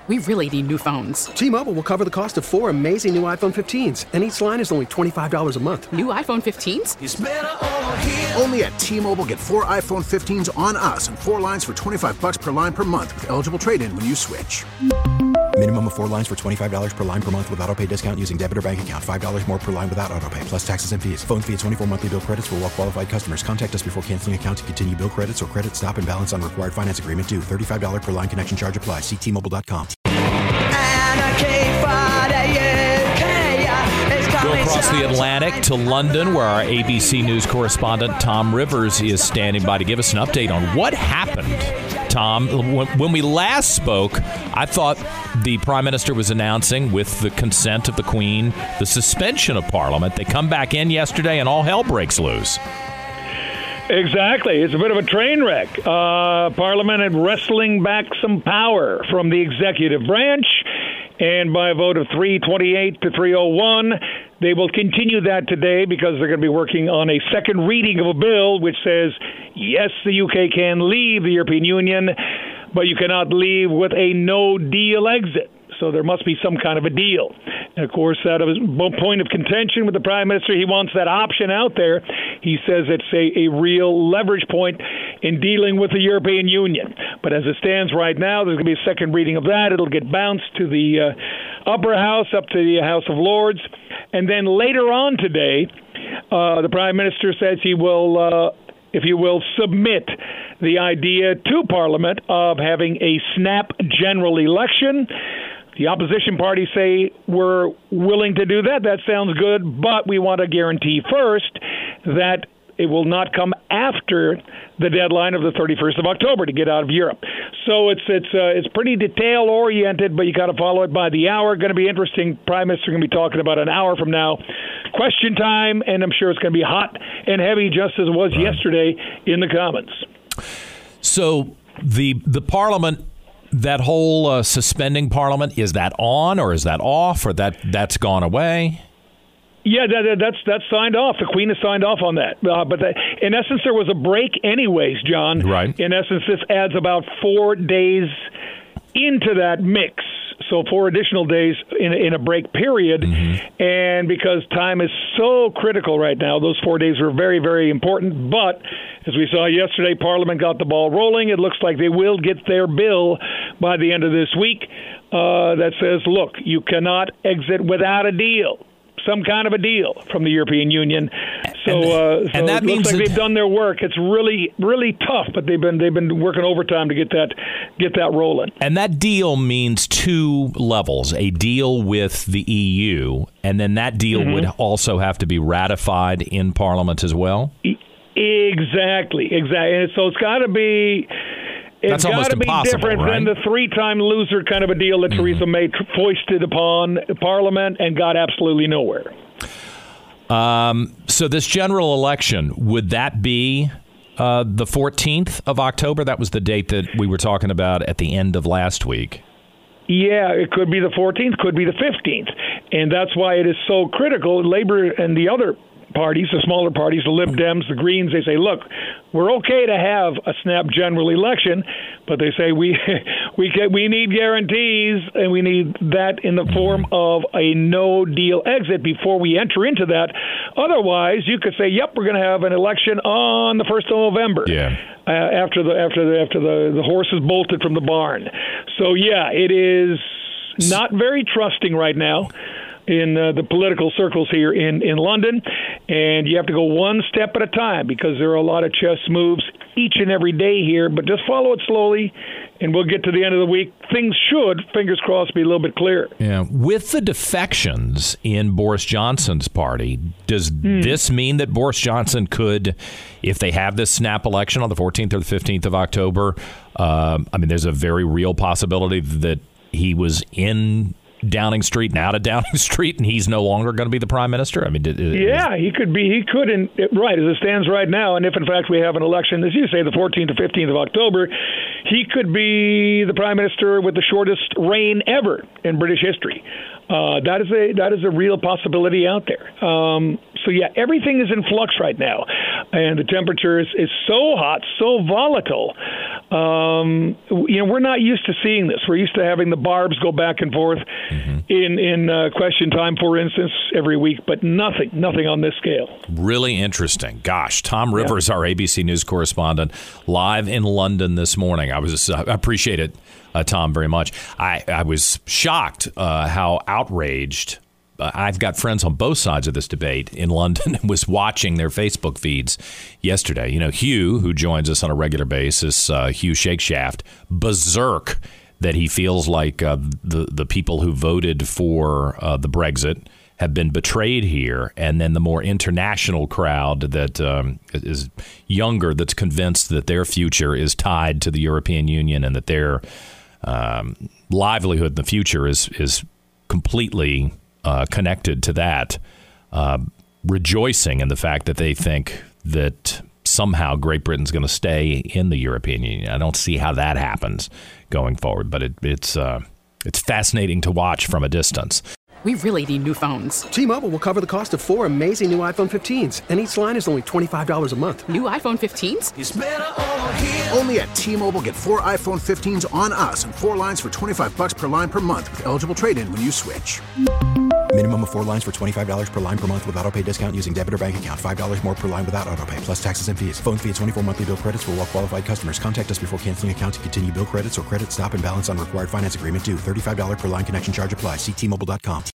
We really need new phones. T-Mobile will cover the cost of 4 amazing new iPhone 15s, and each line is only $25 a month. New iPhone 15s? It's better over here. Only at T-Mobile, get 4 iPhone 15s on us and 4 lines for $25 per line per month with eligible trade-in when you switch. Minimum of 4 lines for $25 per line per month with autopay discount using debit or bank account. $5 more per line without autopay, plus taxes and fees. Phone fee at 24 monthly bill credits for well-qualified customers. Contact us before canceling account to continue bill credits or credit stop and balance on required finance agreement due. $35 per line connection charge applies. See T-Mobile.com. Go across the Atlantic to London, where our ABC News correspondent Tom Rivers is standing by to give us an update on what happened. Tom, when we last spoke, I thought the Prime Minister was announcing, with the consent of the Queen, the suspension of Parliament. They come back in yesterday and all hell breaks loose. Exactly. It's a bit of a train wreck. Parliament had wrestling back some power from the executive branch, and by a vote of 328 to 301, they will continue that today because they're going to be working on a second reading of a bill which says, yes, the UK can leave the European Union, but you cannot leave with a no-deal exit. So there must be some kind of a deal. And, of course, that was a point of contention with the Prime Minister. He wants that option out there. He says it's a real leverage point in dealing with the European Union. But as it stands right now, there's going to be a second reading of that. It'll get bounced to the upper house, up to the House of Lords. And then later on today, the Prime Minister says he will, if you will, submit the idea to Parliament of having a snap general election. The opposition parties say we're willing to do that. That sounds good, but we want to guarantee first that it will not come after the deadline of the 31st of October to get out of Europe. So it's pretty detail oriented, but you got to follow it by the hour. Going to be interesting. Prime Minister going to be talking about an hour from now. Question time, and I'm sure it's going to be hot and heavy, just as it was yesterday in the Commons. So the Parliament. That whole suspending Parliament, is that on or is that off, or that's gone away? Yeah, that's signed off. The Queen has signed off on that. But in essence, there was a break anyways, John. Right. In essence, this adds about 4 days into that mix. So 4 additional days in a break period. Mm-hmm. And because time is so critical right now, those 4 days are very, very important. But as we saw yesterday, Parliament got the ball rolling. It looks like they will get their bill by the end of this week that says, look, you cannot exit without a deal. Some kind of a deal from the European Union. So that it means looks like they've done their work. It's really, really tough, but they've been working overtime to get that rolling. And that deal means 2 levels: a deal with the EU, and then that deal would also have to be ratified in Parliament as well. Exactly. And so it's got to be. It's got to be different than the 3-time loser kind of a deal that Theresa May foisted upon Parliament and got absolutely nowhere. So this general election, would that be the 14th of October? That was the date that we were talking about at the end of last week. Yeah, it could be the 14th, could be the 15th. And that's why it is so critical. Labor and the other parties, the smaller parties, the Lib Dems, the Greens, they say, look, we're okay to have a snap general election, but they say we need guarantees, and we need that in the form of a no-deal exit before we enter into that. Otherwise, you could say, yep, we're going to have an election on the 1st of November. Yeah. After the horse is bolted from the barn. So, yeah, it is not very trusting right now in the political circles here in London, and you have to go one step at a time because there are a lot of chess moves each and every day here, but just follow it slowly, and we'll get to the end of the week. Things should, fingers crossed, be a little bit clearer. Yeah. With the defections in Boris Johnson's party, does this mean that Boris Johnson could, if they have this snap election on the 14th or the 15th of October, there's a very real possibility that he was in Downing Street and out of Downing Street, and he's no longer going to be the prime minister? He could be. He could, right, as it stands right now, and if, in fact, we have an election, as you say, the 14th or 15th of October, he could be the prime minister with the shortest reign ever in British history. That is a real possibility out there. So, yeah, everything is in flux right now. And the temperature is so hot, so volatile. We're not used to seeing this. We're used to having the barbs go back and forth in question time, for instance, every week, but nothing on this scale. Really interesting. Gosh, Tom Rivers, our ABC News correspondent, live in London this morning. I appreciate it, Tom, very much. I was shocked how outraged. I've got friends on both sides of this debate in London and was watching their Facebook feeds yesterday. Hugh, who joins us on a regular basis, Hugh Shakeshaft, berserk that he feels like the people who voted for the Brexit have been betrayed here. And then the more international crowd that is younger, that's convinced that their future is tied to the European Union and that their livelihood in the future is completely connected to that, rejoicing in the fact that they think that somehow Great Britain's going to stay in the European Union. I don't see how that happens going forward, but it's fascinating to watch from a distance. We really need new phones. T-Mobile will cover the cost of 4 amazing new iPhone 15s, and each line is only $25 a month. New iPhone 15s? It's better over here. Only at T-Mobile, get 4 iPhone 15s on us and 4 lines for $25 per line per month with eligible trade-in when you switch. Minimum of 4 lines for $25 per line per month with autopay discount using debit or bank account. $5 more per line without autopay, plus taxes and fees. Phone fee at 24 monthly bill credits for well-qualified customers. Contact us before canceling account to continue bill credits or credit stop and balance on required finance agreement due. $35 per line connection charge applies. See T-Mobile.com.